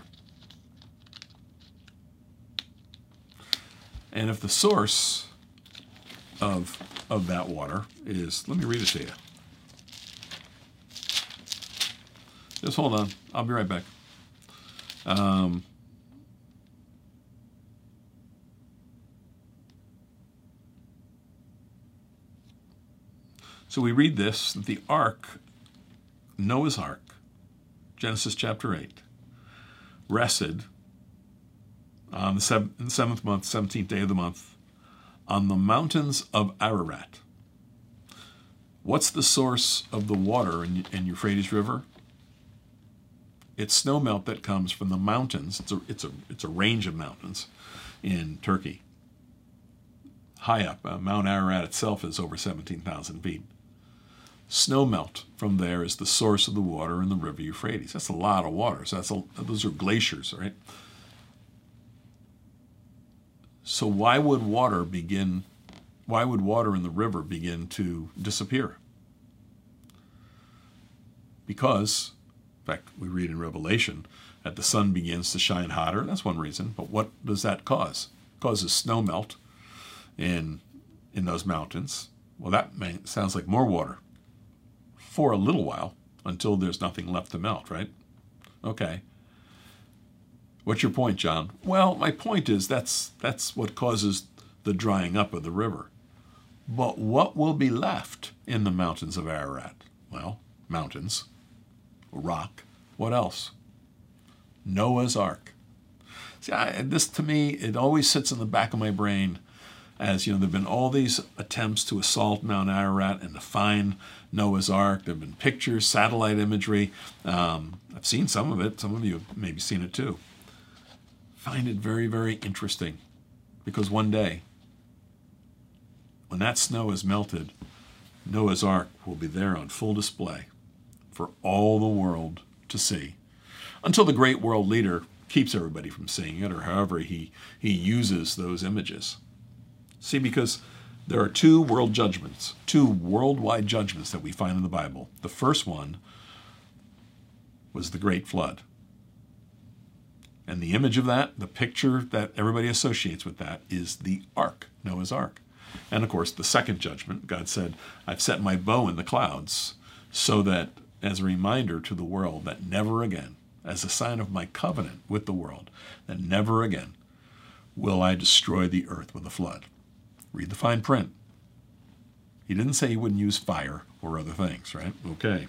And if the source of, of that water is, let me read it to you. Just hold on. I'll be right back. Um, so we read this, that the ark, Noah's ark, Genesis chapter eight, rested on the seventh, seventh month, seventeenth day of the month, on the mountains of Ararat. What's the source of the water in, in Euphrates River? It's snowmelt that comes from the mountains. It's a, it's a, it's a range of mountains in Turkey. High up, uh, Mount Ararat itself is over seventeen thousand feet. Snowmelt from there is the source of the water in the river Euphrates. That's a lot of water. So that's a, those are glaciers, right? So why would water begin, why would water in the river begin to disappear? Because, in fact, we read in Revelation that the sun begins to shine hotter. That's one reason. But what does that cause? It causes snowmelt in, in those mountains. Well, that may, sounds like more water for a little while until there's nothing left to melt, right? Okay. What's your point, John? Well, my point is that's, that's what causes the drying up of the river. But what will be left in the mountains of Ararat? Well, mountains. Rock. What else? Noah's Ark. See, I, this to me, it always sits in the back of my brain as, you know, there have been all these attempts to assault Mount Ararat and to find Noah's Ark. There have been pictures, satellite imagery. Um, I've seen some of it. Some of you have maybe seen it too. Find it very, very interesting because one day, when that snow is melted, Noah's Ark will be there on full display for all the world to see, until the great world leader keeps everybody from seeing it, or however he, he uses those images. See, because there are two world judgments, two worldwide judgments that we find in the Bible. The first one was the Great Flood. And the image of that, the picture that everybody associates with that, is the Ark, Noah's Ark. And of course, the second judgment, God said, I've set my bow in the clouds so that as a reminder to the world that never again, as a sign of my covenant with the world, that never again will I destroy the earth with a flood. Read the fine print. He didn't say he wouldn't use fire or other things, right? Okay.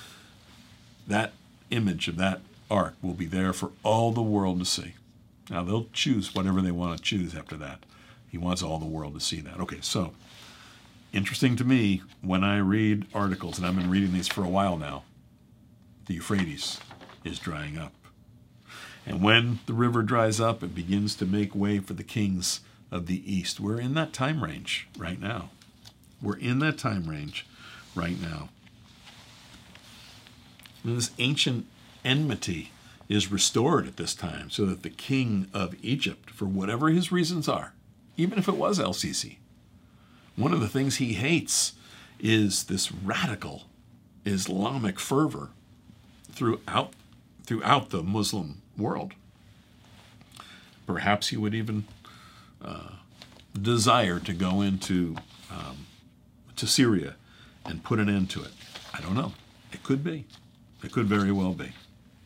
That image of that ark will be there for all the world to see. Now, they'll choose whatever they want to choose after that. He wants all the world to see that. Okay, so interesting to me when I read articles, and I've been reading these for a while now, the Euphrates is drying up. And when the river dries up, it begins to make way for the kings of the east. We're in that time range right now. We're in that time range right now. And this ancient enmity is restored at this time so that the king of Egypt, for whatever his reasons are, even if it was El-Sisi, one of the things he hates is this radical Islamic fervor throughout, throughout the Muslim world. Perhaps he would even uh, desire to go into um, to Syria and put an end to it. I don't know. It could be. It could very well be.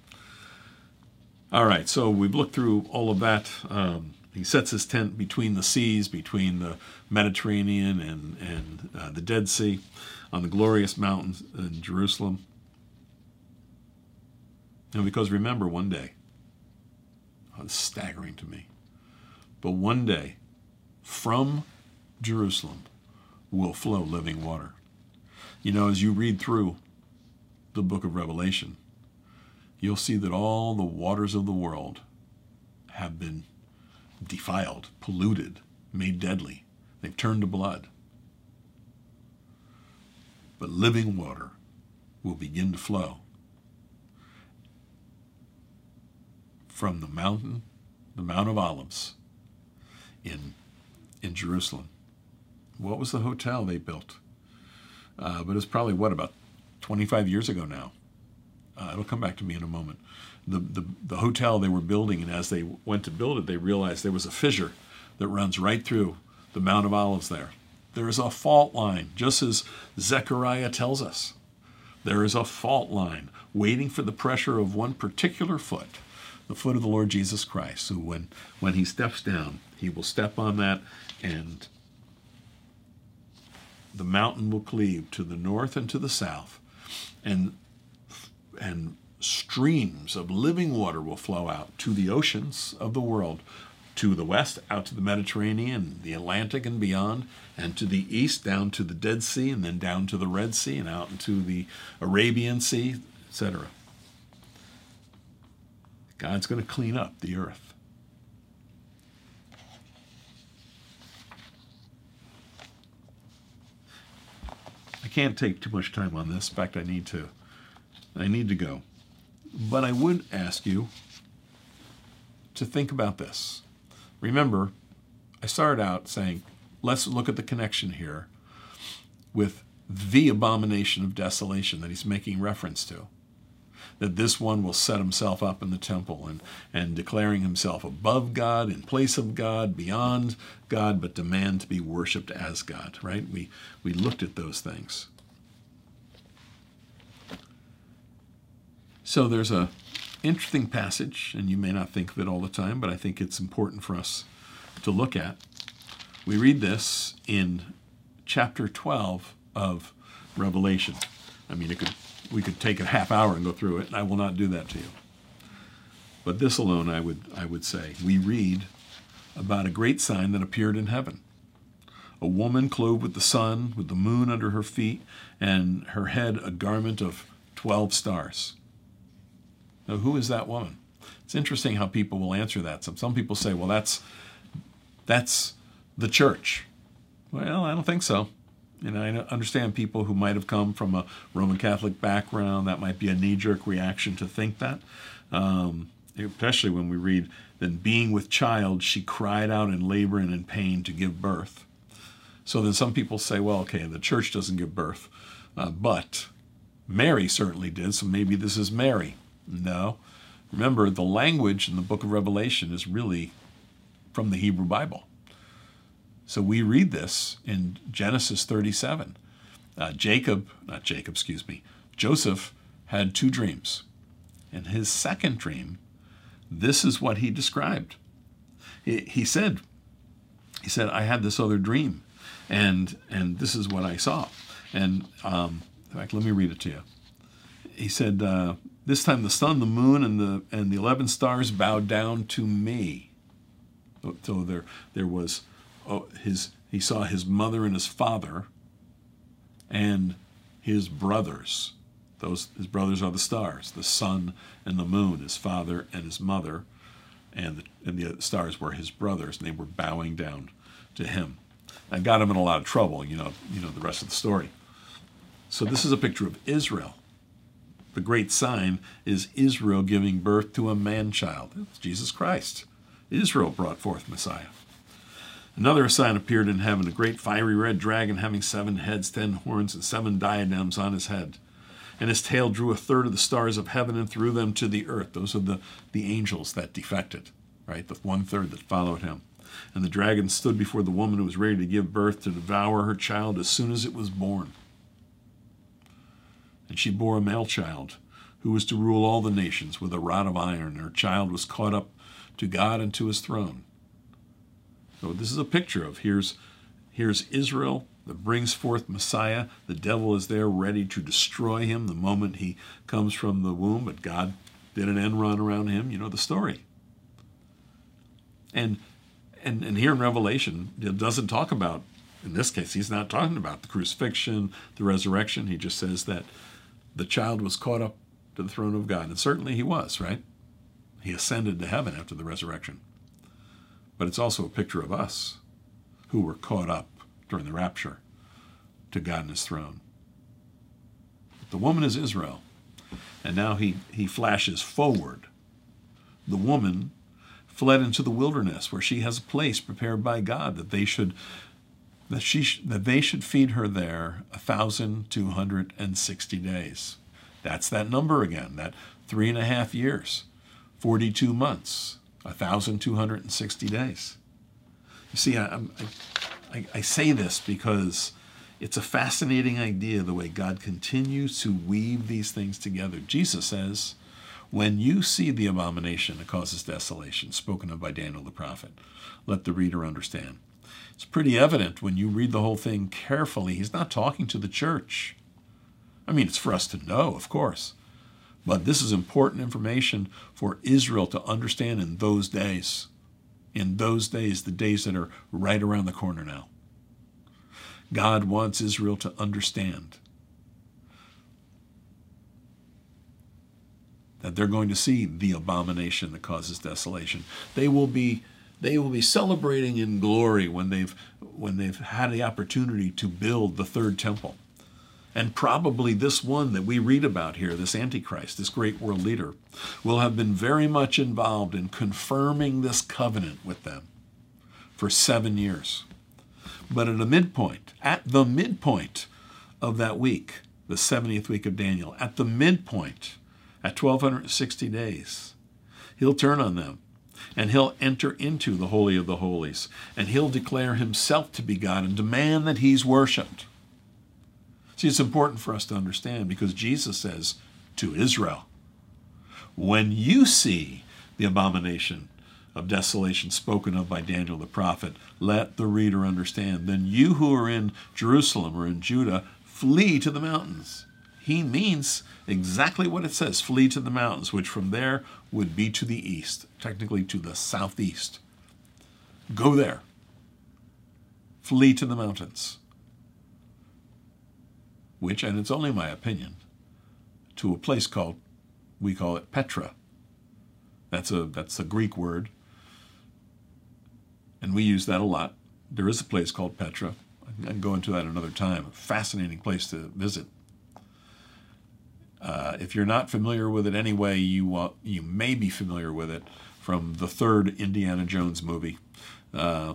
All right, so we've looked through all of that. Um, he sets his tent between the seas, between the Mediterranean and, and uh, the Dead Sea, on the glorious mountains in Jerusalem. And because remember, one day, oh, it's staggering to me, but one day, from Jerusalem will flow living water. You know, as you read through the book of Revelation, you'll see that all the waters of the world have been defiled, polluted, made deadly. They've turned to blood. But living water will begin to flow from the mountain, the Mount of Olives in, in Jerusalem. What was the hotel they built? Uh, but it's probably, what, about twenty-five years ago now. Uh, it'll come back to me in a moment. The, the, the hotel they were building, and as they went to build it, they realized there was a fissure that runs right through the Mount of Olives there. There is a fault line, just as Zechariah tells us. There is a fault line waiting for the pressure of one particular foot, the foot of the Lord Jesus Christ, who when, when he steps down, he will step on that, and the mountain will cleave to the north and to the south, and and streams of living water will flow out to the oceans of the world, to the west, out to the Mediterranean, the Atlantic and beyond, and to the east, down to the Dead Sea, and then down to the Red Sea, and out into the Arabian Sea, et cetera. God's going to clean up the earth. I can't take too much time on this. In fact, I need to. I need to go. But I would ask you to think about this. Remember, I started out saying, let's look at the connection here with the abomination of desolation that he's making reference to. That this one will set himself up in the temple and, and declaring himself above God, in place of God, beyond God, but demand to be worshipped as God, right? We, we looked at those things. So there's a interesting passage, and you may not think of it all the time, but I think it's important for us to look at. We read this in chapter twelve of Revelation. I mean, it could, we could take a half hour and go through it, and I will not do that to you. But this alone, I would, I would say, we read about a great sign that appeared in heaven. A woman clothed with the sun, with the moon under her feet, and her head a garment of twelve stars. Now, who is that woman? It's interesting how people will answer that. Some, some people say, well, that's, that's the church. Well, I don't think so. You know, I understand people who might have come from a Roman Catholic background. That might be a knee-jerk reaction to think that. Um, especially when we read, then being with child, she cried out in labor and in pain to give birth. So then some people say, well, okay, the church doesn't give birth, uh, but Mary certainly did, so maybe this is Mary. No. Remember, the language in the book of Revelation is really from the Hebrew Bible. So we read this in Genesis thirty-seven. Uh, Jacob, not Jacob, excuse me, Joseph had two dreams. In his second dream, this is what he described. He, he said, he said, I had this other dream, and and this is what I saw. And um, in fact, let me read it to you. He said, uh, this time the sun, the moon, and the and the eleven stars bowed down to me. So there, there was oh, his. He saw his mother and his father, and his brothers. Those his brothers are the stars, the sun and the moon. His father and his mother, and the, and the stars were his brothers, and they were bowing down to him. I got him in a lot of trouble. You know, you know the rest of the story. So this is a picture of Israel. The great sign is Israel giving birth to a man-child. It's Jesus Christ. Israel brought forth Messiah. Another sign appeared in heaven, a great fiery red dragon having seven heads, ten horns, and seven diadems on his head. And his tail drew a third of the stars of heaven and threw them to the earth. Those are the, the angels that defected, right? The one-third that followed him. And the dragon stood before the woman who was ready to give birth to devour her child as soon as it was born. And she bore a male child who was to rule all the nations with a rod of iron. And her child was caught up to God and to his throne. So this is a picture of here's, here's Israel that brings forth Messiah. The devil is there ready to destroy him the moment he comes from the womb, but God did an end run around him. You know the story. And, and, and here in Revelation, it doesn't talk about, in this case, he's not talking about the crucifixion, the resurrection. He just says that the child was caught up to the throne of God. And certainly he was, right? He ascended to heaven after the resurrection. But it's also a picture of us who were caught up during the rapture to God and his throne. The woman is Israel. And now he, he flashes forward. The woman fled into the wilderness where she has a place prepared by God that they should that she sh- that they should feed her there a thousand two hundred and sixty days. That's that number again, that three and a half years, forty-two months. one thousand two hundred sixty days. You see, I, I, I say this because it's a fascinating idea the way God continues to weave these things together. Jesus says, when you see the abomination that causes desolation, spoken of by Daniel the prophet, let the reader understand. It's pretty evident when you read the whole thing carefully, he's not talking to the church. I mean, it's for us to know, of course. But this is important information for Israel to understand in those days. In those days, the days that are right around the corner now. God wants Israel to understand that they're going to see the abomination that causes desolation. They will be, they will be celebrating in glory when they've, when they've had the opportunity to build the third temple. And probably this one that we read about here, this Antichrist, this great world leader, will have been very much involved in confirming this covenant with them for seven years. But at a midpoint, at the midpoint of that week, the seventieth week of Daniel, at the midpoint, at twelve sixty days, he'll turn on them and he'll enter into the Holy of the Holies and he'll declare himself to be God and demand that he's worshipped. See, it's important for us to understand because Jesus says to Israel, when you see the abomination of desolation spoken of by Daniel the prophet, let the reader understand. Then you who are in Jerusalem or in Judah, flee to the mountains. He means exactly what it says, flee to the mountains, which from there would be to the east, technically to the southeast. Go there. Flee to the mountains. Which, and it's only my opinion, to a place called, we call it Petra. That's a, that's a Greek word, and we use that a lot. There is a place called Petra. I can go into that another time. A fascinating place to visit. Uh, if you're not familiar with it anyway, you, uh, you may be familiar with it from the third Indiana Jones movie. Uh,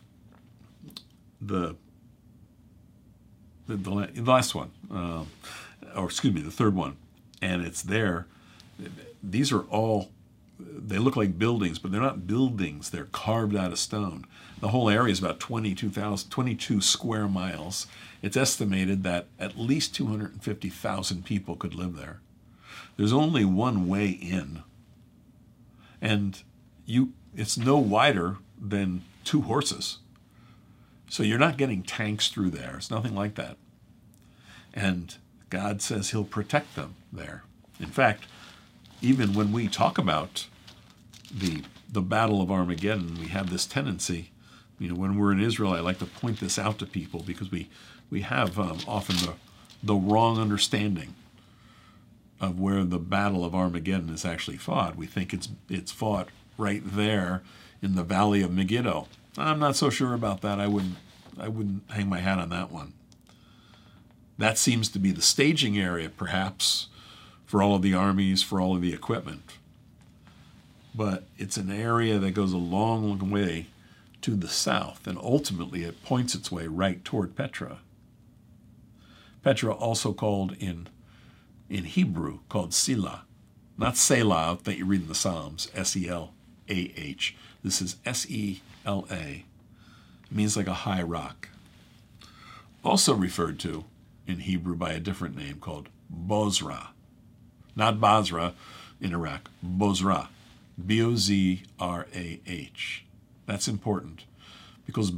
the The, the, the last one, uh, or excuse me, the third one, and it's there. These are all, they look like buildings, but they're not buildings. They're carved out of stone. The whole area is about twenty-two thousand, twenty-two square miles. It's estimated that at least two hundred fifty thousand people could live there. There's only one way in, and you, it's no wider than two horses. So you're not getting tanks through there. It's nothing like that. And God says he'll protect them there. In fact, even when we talk about the, the Battle of Armageddon, we have this tendency, you know, when we're in Israel, I like to point this out to people because we, we have um, often the, the wrong understanding of where the Battle of Armageddon is actually fought. We think it's, it's fought right there in the Valley of Megiddo. I'm not so sure about that. I wouldn't, I wouldn't hang my hat on that one. That seems to be the staging area, perhaps, for all of the armies, for all of the equipment. But it's an area that goes a long, long way to the south, and ultimately it points its way right toward Petra. Petra, also called in, in Hebrew, called Selah. Not Selah that you read in the Psalms, S E L A H. This is S E L A. It means like a high rock. Also referred to in Hebrew by a different name called Bozrah. Not Basra in Iraq, Bozrah. B O Z R A H. That's important because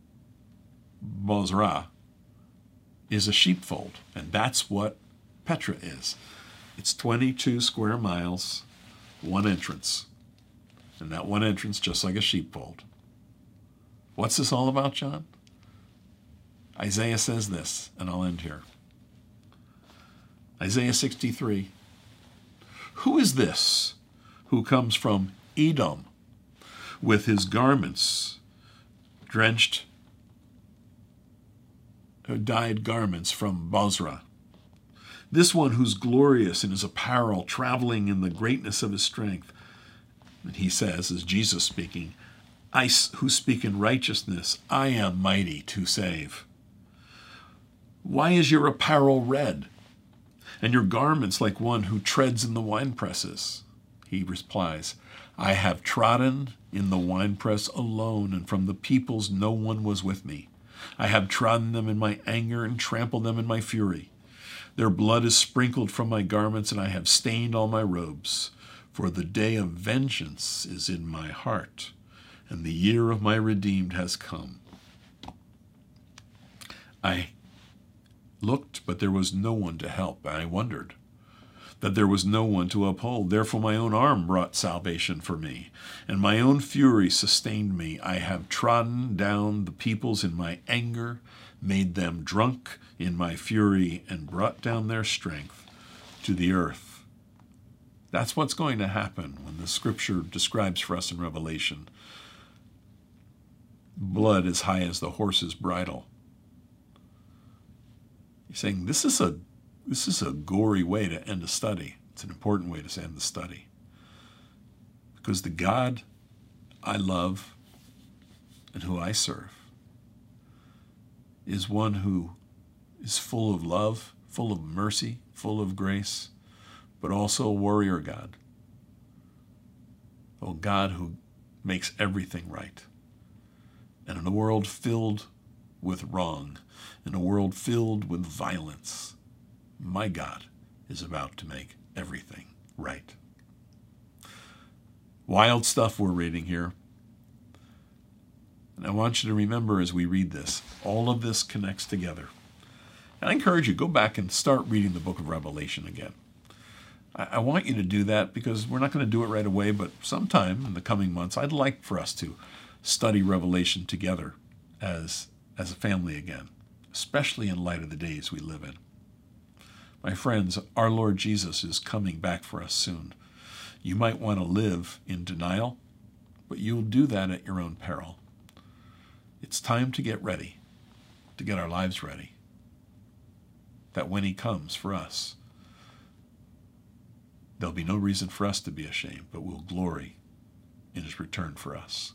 Bozrah is a sheepfold, and that's what Petra is. It's twenty-two square miles, one entrance, and that one entrance just like a sheepfold. What's this all about, John? Isaiah says this, and I'll end here. Isaiah sixty-three. Who is this who comes from Edom with his garments drenched, dyed garments from Bozrah? This one who's glorious in his apparel, traveling in the greatness of his strength. And he says, as Jesus speaking, I who speak in righteousness, I am mighty to save. Why is your apparel red, and your garments like one who treads in the winepresses? He replies, I have trodden in the winepress alone, and from the peoples no one was with me. I have trodden them in my anger and trampled them in my fury. Their blood is sprinkled from my garments, and I have stained all my robes. For the day of vengeance is in my heart, and the year of my redeemed has come. I looked, but there was no one to help. I wondered that there was no one to uphold. Therefore my own arm brought salvation for me, and my own fury sustained me. I have trodden down the peoples in my anger, made them drunk in my fury, and brought down their strength to the earth. That's what's going to happen when the scripture describes for us in Revelation blood as high as the horse's bridle. He's saying this is a this is a gory way to end a study. It's an important way to end the study. Because the God I love and who I serve is one who is full of love, full of mercy, full of grace, but also a warrior God. Oh, God who makes everything right. And in a world filled with wrong, in a world filled with violence, my God is about to make everything right. Wild stuff we're reading here. And I want you to remember as we read this, all of this connects together. And I encourage you, go back and start reading the book of Revelation again. I, I want you to do that because we're not going to do it right away, but sometime in the coming months, I'd like for us to study Revelation together as, as a family again, especially in light of the days we live in. My friends, our Lord Jesus is coming back for us soon. You might want to live in denial, but you'll do that at your own peril. It's time to get ready, to get our lives ready, that when he comes for us, there'll be no reason for us to be ashamed, but we'll glory in his return for us.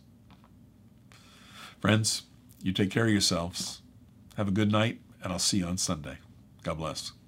Friends, you take care of yourselves. Have a good night, and I'll see you on Sunday. God bless.